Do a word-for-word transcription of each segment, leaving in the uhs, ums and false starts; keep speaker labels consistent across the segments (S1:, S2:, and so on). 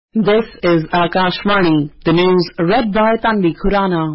S1: This is Akashvani, the news read by Tanvi Khurana.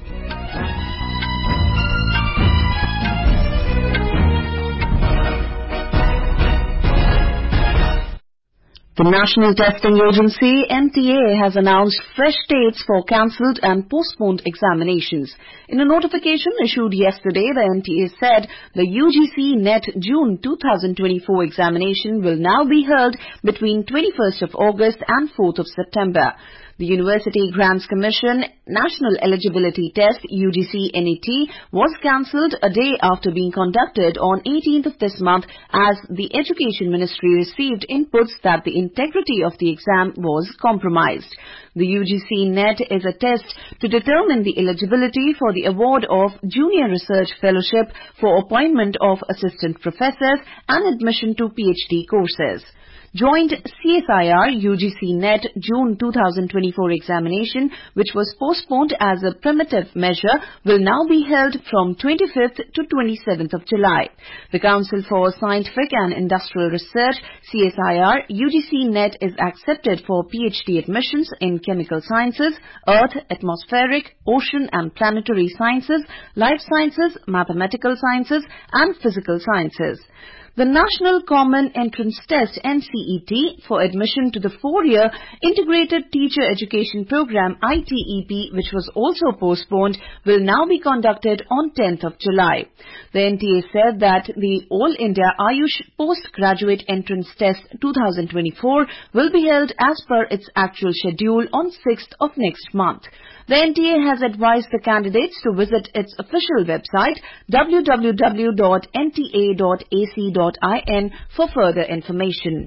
S1: The National Testing Agency N T A has announced fresh dates for cancelled and postponed examinations. In a notification issued yesterday, the N T A said the U G C NET June two thousand twenty-four examination will now be held between twenty-first of August and fourth of September. The University Grants Commission National Eligibility Test U G C N E T was cancelled a day after being conducted on eighteenth of this month as the Education Ministry received inputs that the integrity of the exam was compromised. The U G C NET is a test to determine the eligibility for the award of Junior Research Fellowship for appointment of assistant professors and admission to PhD courses. Joint C S I R U G C NET June two thousand twenty-four examination, which was postponed as a primitive measure, will now be held from twenty-fifth to twenty-seventh of July. The Council for Scientific and Industrial Research C S I R U G C NET is accepted for PhD admissions in chemical sciences, earth, atmospheric, ocean and planetary sciences, life sciences, mathematical sciences and physical sciences. The National Common Entrance Test N C E T for admission to the four-year Integrated Teacher Education Program I T E P, which was also postponed, will now be conducted on tenth of July. The N T A said that the All India Ayush Postgraduate Entrance Test two thousand twenty-four will be held as per its actual schedule on sixth of next month. The N T A has advised the candidates to visit its official website w w w dot n t a dot a c dot in for further information.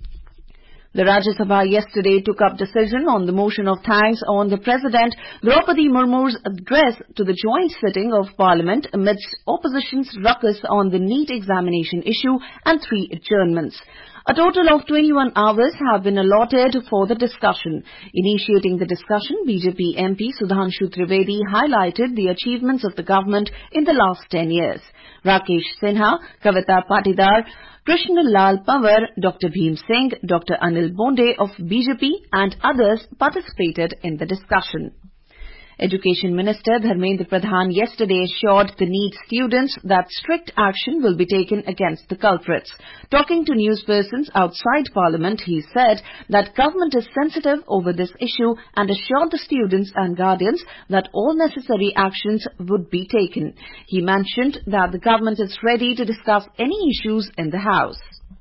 S1: The Rajya Sabha yesterday took up decision on the motion of thanks on the President Draupadi Murmu's address to the joint sitting of Parliament amidst opposition's ruckus on the NEET examination issue and three adjournments. A total of twenty-one hours have been allotted for the discussion. Initiating the discussion, B J P M P Sudhanshu Trivedi highlighted the achievements of the government in the last ten years. Rakesh Sinha, Kavita Patidar, Krishna Lal Pawar, Doctor Bhim Singh, Doctor Anil Bonde of B J P and others participated in the discussion. Education Minister Dharmendra Pradhan yesterday assured the NEET students that strict action will be taken against the culprits. Talking to newspersons outside Parliament, he said that government is sensitive over this issue and assured the students and guardians that all necessary actions would be taken. He mentioned that the government is ready to discuss any issues in the House.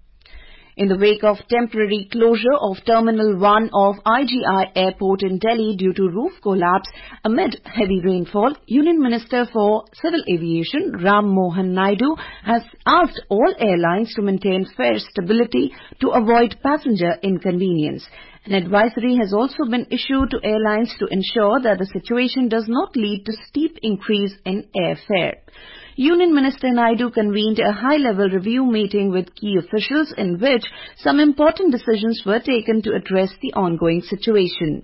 S1: In the wake of temporary closure of Terminal one of I G I Airport in Delhi due to roof collapse amid heavy rainfall, Union Minister for Civil Aviation Ram Mohan Naidu has asked all airlines to maintain fare stability to avoid passenger inconvenience. An advisory has also been issued to airlines to ensure that the situation does not lead to steep increase in airfare. Union Minister Naidu convened a high-level review meeting with key officials in which some important decisions were taken to address the ongoing situation.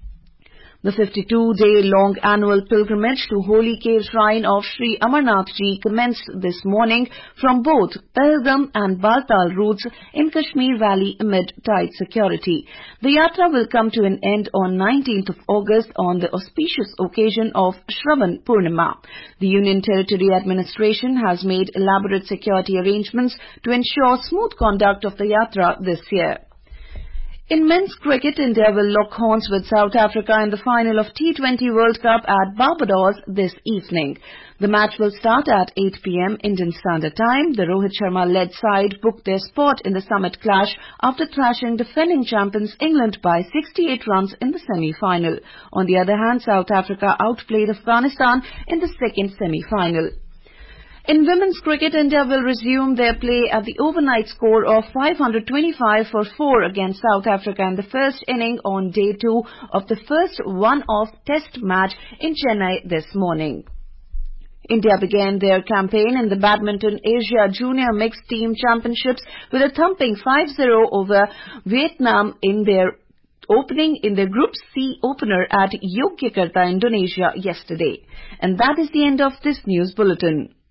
S1: The fifty-two day long annual pilgrimage to Holy Cave Shrine of Sri Amarnath Ji commenced this morning from both Pahalgam and Baltal routes in Kashmir Valley amid tight security. The yatra will come to an end on nineteenth of August on the auspicious occasion of Shravan Purnima. The Union Territory Administration has made elaborate security arrangements to ensure smooth conduct of the yatra this year. In men's cricket, India will lock horns with South Africa in the final of T twenty World Cup at Barbados this evening. The match will start at eight p m Indian Standard Time. The Rohit Sharma-led side booked their spot in the summit clash after thrashing defending champions England by sixty-eight runs in the semi-final. On the other hand, South Africa outplayed Afghanistan in the second semi-final. In women's cricket, India will resume their play at the overnight score of five hundred twenty-five for four against South Africa in the first inning on day two of the first one-off test match in Chennai this morning. India began their campaign in the Badminton Asia Junior Mixed Team Championships with a thumping five zero over Vietnam in their opening in their Group C opener at Yogyakarta, Indonesia yesterday. And that is the end of this news bulletin.